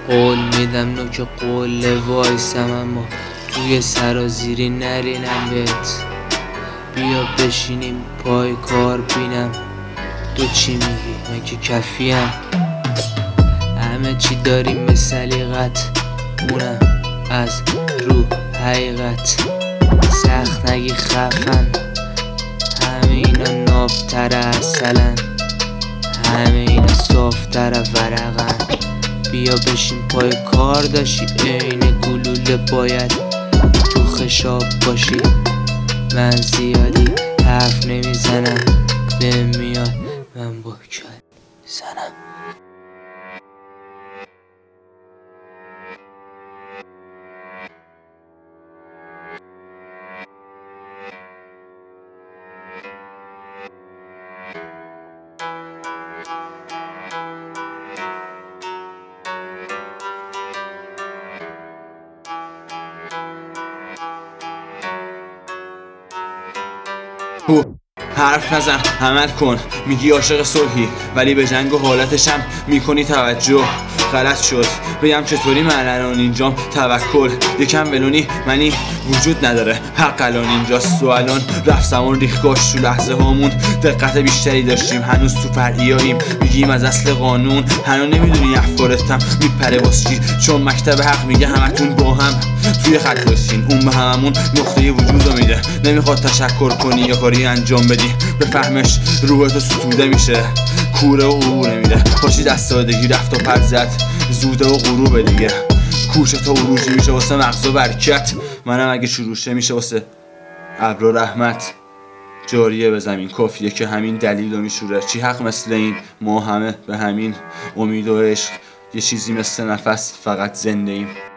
قول میدم نوک قول وایسم، اما توی سرازیری نرینم بهت. بیا بشینیم پای کار بینم تو چی میگی، من که کفیم. همه چی داریم به سلیقت، اونم از رو حقیقت. سخت نگی خفن، همه اینا نابتر اصلن، همه اینا صافتر ورقن. بیا بشین پای کار داشتی عین گلوله، باید تو خشاب باشی. من زیادی حرف نمیزنم، به میاد من با کل زنم. حرف نزن، عمل کن. میگی عاشق صلحی ولی به جنگ و حالتشم میکنی توجه. غلط شد بگم چطوری من الان اینجام. توکل یکم ولونی منی وجود نداره، حق الان اینجاست. و الان رفت زمان ریختگاش تو لحظه هامون. دقت بیشتری داشتیم، هنوز تو فرعیاییم. میگیم از اصل قانون، هنوز نمیدونی افکارتم میپره واسچی. چون مکتب حق میگه همتون با هم توی خط باشین. اون به هممون نقطه وجود رو میده، نمیخواد تشکر کنی یا کاری انجام بدی. بفهمش روحتو ستوده میشه، کوره و غرور نمیده. پاشی دست سادگی رفت و پر زد، زوده و غروبه دیگه. کوچه تا عروجی میشه واسه مغز و برکت. منم اگه شروع میشه واسه ابر و رحمت. جاریه به زمین کافیه که همین دلیل رو میشوره. چی حق مثل این، ما همه به همین امید و عشق. یه چیزی مثل نفس، فقط زنده ایم.